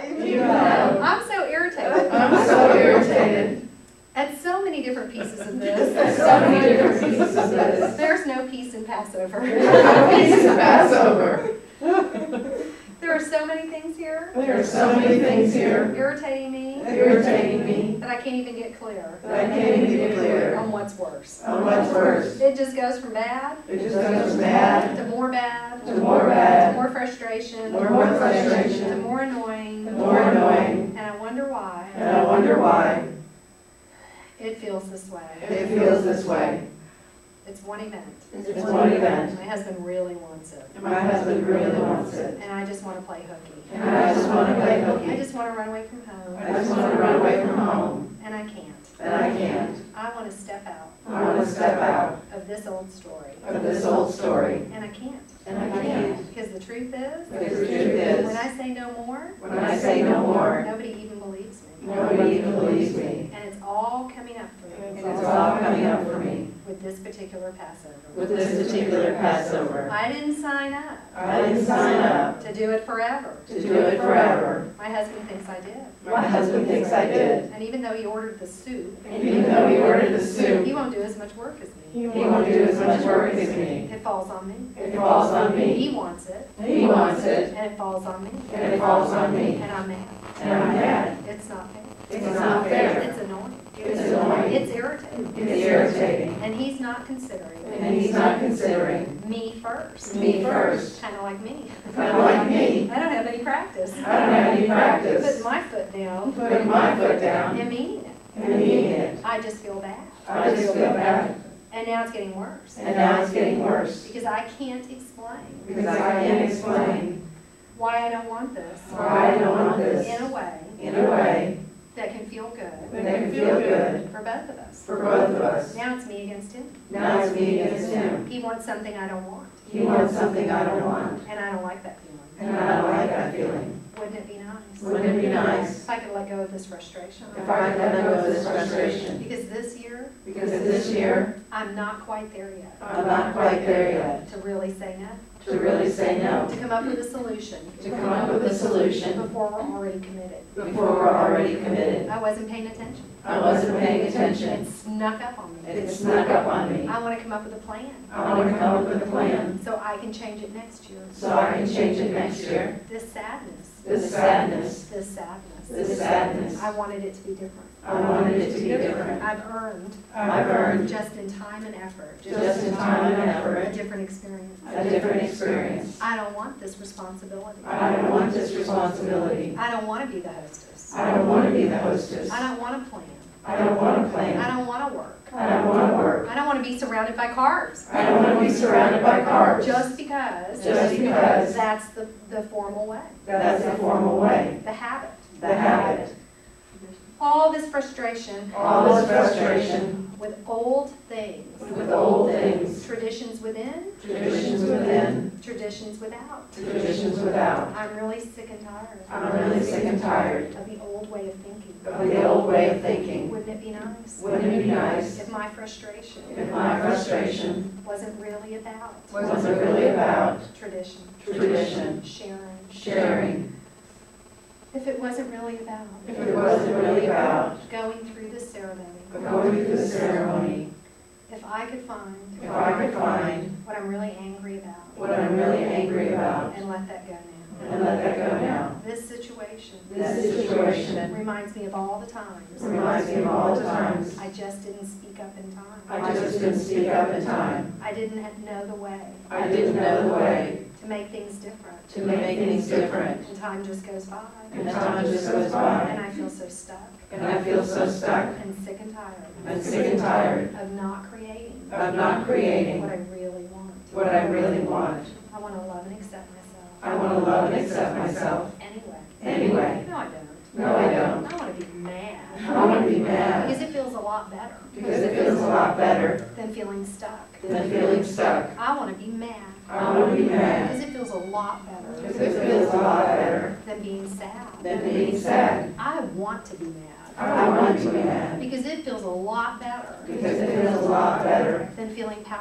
You have. I'm so irritated. I'm so irritated. At so many different pieces of this. There's so many different pieces of this. There's no peace in Passover. There's no peace in Passover. There are so many things here. There are so many things here Irritating me. irritating me That I can't even get clear. that I can't even get clear On what's worse. on what's worse. It just goes from bad It just goes from bad to more bad to more to bad, more frustration more to frustration, more annoying. more annoying, And I wonder why and I wonder why it feels this way. it feels this way. It's one event. It's one event. My husband really wants it. And my husband really wants it. And I just want to play hooky. And I just want to play I hooky. just want to run away from home. I just want to run away from home. And I can't. And I can't. I want to step out I want to step out of this old story. of this old story. And I can't. And I can't. Because the truth is, Because the truth when is, I say no more, when I say no more, nobody even believes me. nobody even believes me. And it's all coming up for And me it's all coming up for me with this particular Passover. with this particular Passover. I didn't sign up I didn't sign up to do it forever. to do it forever. My husband thinks I did. My husband thinks I did. And even though he ordered the soup, And even though he ordered the he soup, won't do as much work as me. he won't do as much work as me. It falls on me. It falls on me. He wants it, He wants it, and it falls on me. and it falls on me. And I'm mad. And I'm mad. It's not fair. It's not fair. It's annoying. It's annoying. It's irritating. It's irritating. And he's not considering And he's not considering me first. me first. Kind of like me. Kind of like me. I don't have any practice. I don't have any practice. Putting my foot down Putting my foot down and meaning it. and meaning it. I just feel bad. I just feel bad. And now it's getting worse. And now it's getting worse. Because I can't explain Because I can't explain why I don't want this why I don't want this in a way in a way that can feel good that can feel good for both of us. for both of us. Now it's me against him. Now it's me against him. He wants something I don't want. He wants something I don't want. And I don't like that feeling. And I don't like that feeling. Wouldn't it be nice? Wouldn't it be nice If I could let go of this frustration. if I could let go of this frustration? Because this year, Because this year, I'm not quite there yet I'm not quite there yet to really say no. to really say no, To come up with a solution to come up with a solution before we're already committed. before we're already committed. I wasn't paying attention. I wasn't paying It attention. snuck up on me. It snuck up on me. I want to come up with a plan I want to come up with a plan so I can change it next year. so I can change it next year. This sadness, This sadness, this sadness, this sadness, I wanted it to be different. I wanted it to be different. I've earned, I've earned, just in time and effort, just in time and a effort, different experience. a different experience. I don't want this responsibility. I don't want this responsibility. I don't want to be the hostess. I don't want to be the hostess. I don't want to plan. I don't want to I plan. don't want to work. I don't want to work. I don't want to be surrounded by cars. I don't want to be surrounded by cars. Just because that's the formal way, That's the formal way, the habit. the habit. All this frustration All this frustration with old things, with old things, traditions within, traditions within, traditions without. traditions without. I'm really sick and tired I'm really sick and tired of the old way of thinking. of the old way of thinking. Wouldn't it be nice Wouldn't it be nice if my frustration if my frustration wasn't really about wasn't really about tradition, tradition, sharing, sharing, if it wasn't really about if it wasn't really about going through the ceremony, going through the ceremony, if I could find if I could find what I'm really angry about what I'm really angry about and let that go now. and let that go now. This situation This situation reminds me of all the times reminds me of all the times I just didn't speak up in time. I just didn't speak up in time. I didn't know the way I didn't know the way to make things different. to make things different. And time just goes by. And time just goes And by. I feel so stuck And I feel so stuck and sick and tired and sick and tired of not creating of not creating what I really want. what I really want. I want to love and accept myself. I want to love and accept myself Anyway. anyway. No, I don't. No, I don't. I want to be mad. I want to be mad Because it feels a lot better because it feels a lot better than feeling stuck. than feeling stuck. I want to be mad I want to be mad because it feels a lot because better it feels a lot better than being sad. than being sad. I want to be mad I want to be mad because it feels a lot better because it feels a lot better than feeling powerless.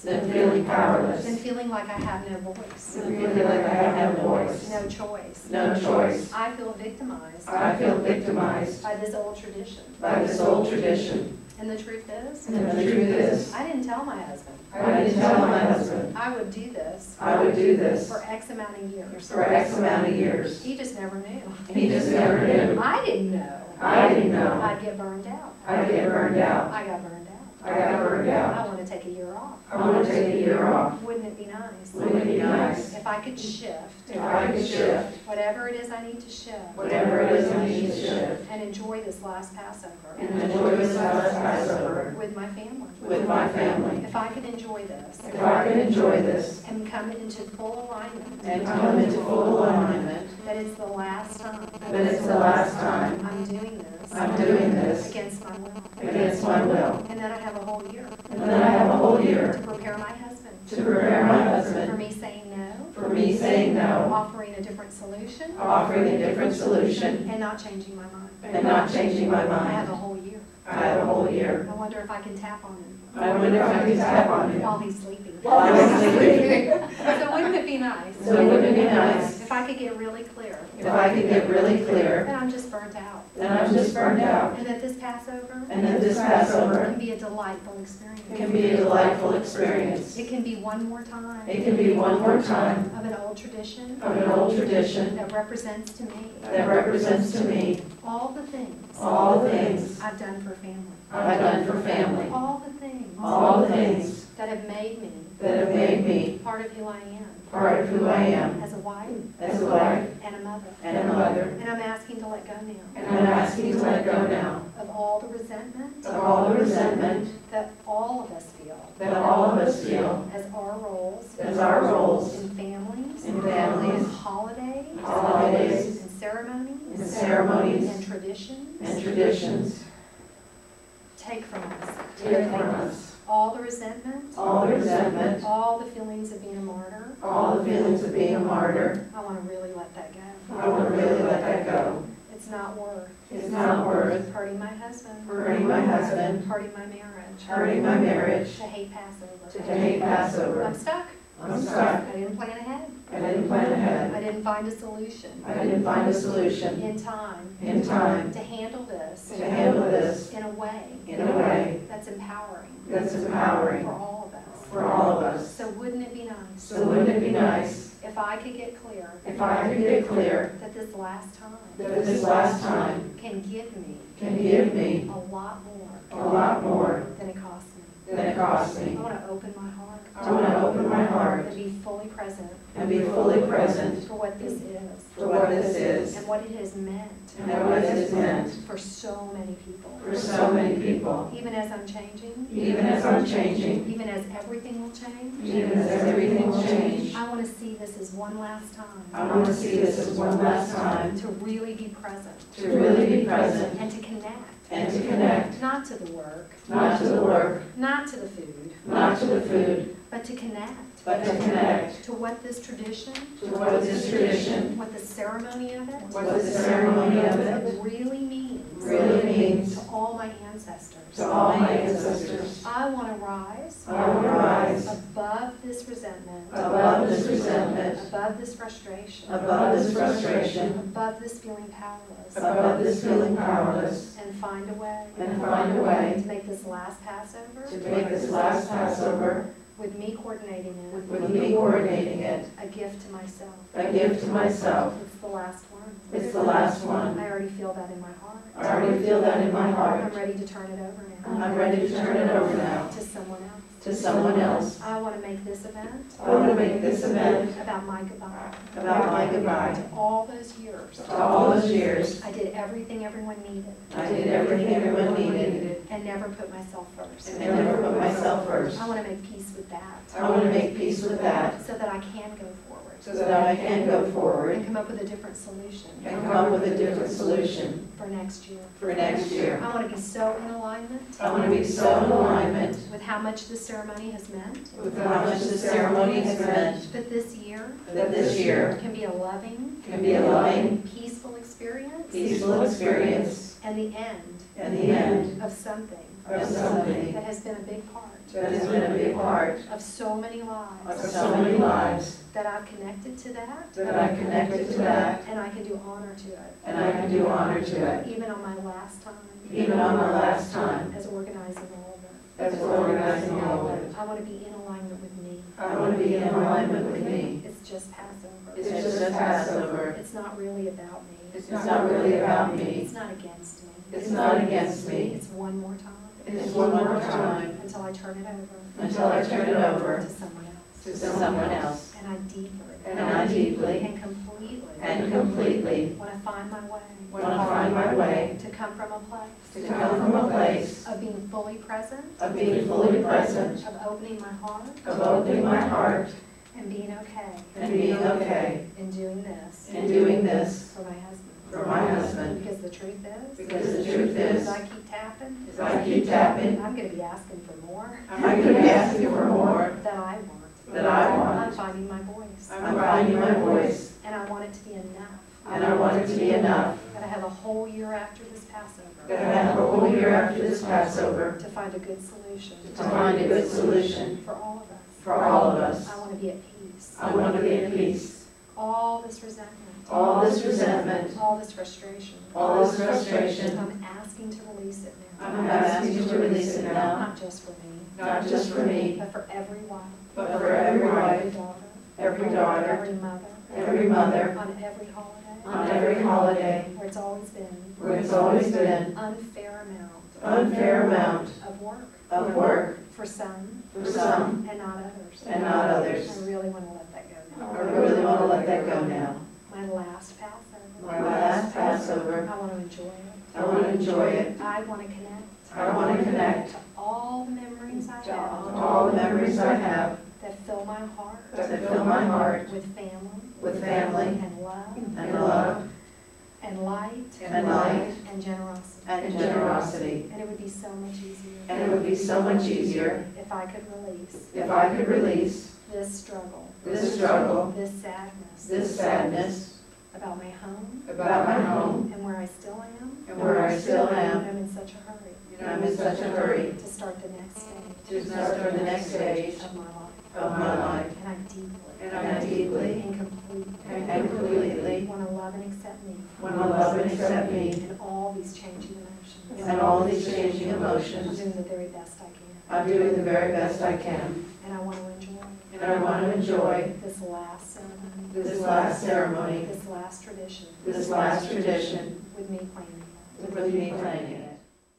than feeling powerless, than feeling like I have no voice, than feeling like I have no voice, no choice. no choice. I feel victimized I feel victimized by this old tradition. by this old tradition. And the truth is, And the truth is, I didn't tell my husband I didn't tell my husband I would do this I would do this for X amount of years. for X amount of years. He just never knew. He just never knew. I didn't know. I didn't know. I'd get burned out. I'd get burned out. I got burned out. I got burned out. I want to take a year off. I want to take a year off. Wouldn't it be nice? Wouldn't it be nice If I could shift if I could shift whatever it is I need to shift whatever it is I need to shift and enjoy this last Passover and enjoy this last Passover with my family? with my family? If I could enjoy this If I could enjoy this and come into full alignment and come into full alignment that it's the last time that it's the last time I'm doing this I'm doing this against my will. against my will. And then I have a whole year And then I have a whole to year prepare my husband to prepare my for husband me saying no, for me saying no, offering a different solution, offering a different solution, and not changing my mind. and not changing my I have mind. a whole year. I have a whole year. I wonder if I can tap on him I wonder if I can tap on him while he's sleeping. while I'm sleeping. So wouldn't it be nice? So wouldn't it be nice If I could get really clear if I could get really clear that I'm just burnt out, that I'm just burned out and that this Passover and that this Passover can be a delightful experience. can be a delightful experience. It can be one more time It can be one more time of an old tradition of an old tradition that represents to me that represents to me all the things all the things I've done for family, I've done for family, all the things all the things that have made me that have made me part of who I am part of who I am as a wife as a wife and a mother. and a mother. And I'm asking to let go now And I'm asking to let go now of all the resentment of all the resentment that all of us feel that all of us feel as our roles as our roles in families, in families, holidays, holidays, and ceremonies, and ceremonies, and traditions and traditions take from us take from us all the resentment, all the resentment, all the feelings of being a martyr. all the feelings of being a martyr. I want to really let that go. I want to really let that go. It's not worth It's not worth hurting my husband, hurting my husband, hurting my marriage, hurting my marriage, to hate Passover. to hate Passover. I'm stuck. I'm stuck. I didn't plan ahead. I didn't plan ahead. I didn't find a solution I didn't find a solution in time in time to handle this to handle this in a way in a way that's empowering that's empowering for all of us. for all of us. So wouldn't it be nice So wouldn't it be nice if I could get clear if I could get clear that this last time that this last time can give me can give me a lot a more lot more than it cost me. than it cost I me? want to open my heart I want to open my heart and be fully present and be fully present for what this is for what this is and what it has meant and what it has meant for so many people. for so many people. Even as I'm changing, Even as I'm changing, even as everything will change, even as everything will change, I want to see this as one last time I want to see this as one last time to really be present to really be present and to connect, and to connect, not to the work, not to the work, not to the food, not to the food, but to connect but to connect to what this tradition, to what this tradition, what the ceremony of it what the ceremony of it really means really means to all my ancestors. to all my ancestors. I want to rise I want to rise above this resentment, above this resentment, above this frustration, above this frustration, above this feeling powerless, above this feeling powerless, and find a way and find a way to make this last Passover, to make this last Passover, with me coordinating it, with me coordinating it, a gift to myself. a gift to myself. It's the last one. It's the last one. I already feel that in my heart. I already feel that in my I'm heart. ready to turn it over now I'm ready to turn it over now to someone else. to someone else. I want to make this event I want to make this event about my goodbye. about my goodbye. To all those years, To all those years, I did everything everyone needed I did everything everyone needed and never put myself first. and never put myself first. I want to make peace with that I want to make peace with that so that I can go forward so that I can go forward and come up with a different solution and come up with a different solution for next year. for next year. I want to be so in alignment I want to be so in alignment with how much this ceremony has meant with how much the ceremony has meant that this year that this year can be a loving, can be a loving, peaceful experience peaceful experience and the end and the end of something of something that has been a big part that has been a big part of so many of lives, so many lives, that I've connected to that, that I connected to that, and I can do honor to it, and I can do honor to it, even on my last time, even on my last time as organizing all of it. as organizing all of it. I want to be in alignment with me. I want to be in alignment with me. It's just Passover. It's just Passover. It's not really about me. It's not really about me. It's not against me. It's not against me. It's one more time. It's one more time Until I turn it over until I turn it over to someone else. to someone else. And I deeply And I deeply and completely and want to find my way. want to find my way To come from a place to come from a place of being fully present, of being fully present, of opening my heart, of opening my heart, and being okay and being okay in doing this in doing this for my husband. for my husband. Because the truth is, Because the truth as is, I keep tapping, as I keep tapping, I'm going to be asking for more I'm going to be asking for more that I want. that I I'm want. finding my voice. I'm finding my voice, And I want it to be enough. and I want it to be enough That I have a whole year after this Passover that I have a whole year after this Passover to find a good solution to find a good solution for all of us. for all of us. I want to be at peace. I want to be at peace. All this resentment, All this resentment, all this frustration, all this frustration, I'm asking to release it now. I'm asking you to release it now, Not just for me, not just for me, but for every wife, but for every wife, every daughter, every daughter, every mother, every mother, on every holiday, on every holiday, where it's always been where it's always been unfair amount unfair amount of work of work for some for some and not others. and not others. I really want to let that go I now. really want to let that go now. My last Passover. My last Passover, I want to enjoy it. I want to enjoy it. I want to connect I want to connect to all the memories I to have all the memories I have that fill my heart that fill my heart with family with family and love and love and light and light and generosity. and generosity. And it would be so much easier And it would be so much easier if I could release if I could release this struggle, this struggle, this sadness, this sadness about my home about my home and where I still am. and where I still am. I'm in such a hurry And I'm in such a hurry to start the next stage to start the next stage of my life. of my life. And I deeply And I deeply and completely and completely want to love and accept me want to love and accept me and all these changing emotions. and all these changing I'm emotions. doing the very best I can. I'm doing the very best I can. And I want to enjoy And I want to enjoy this last ceremony, this last ceremony, this last tradition this last tradition with me planning it. with me planning it.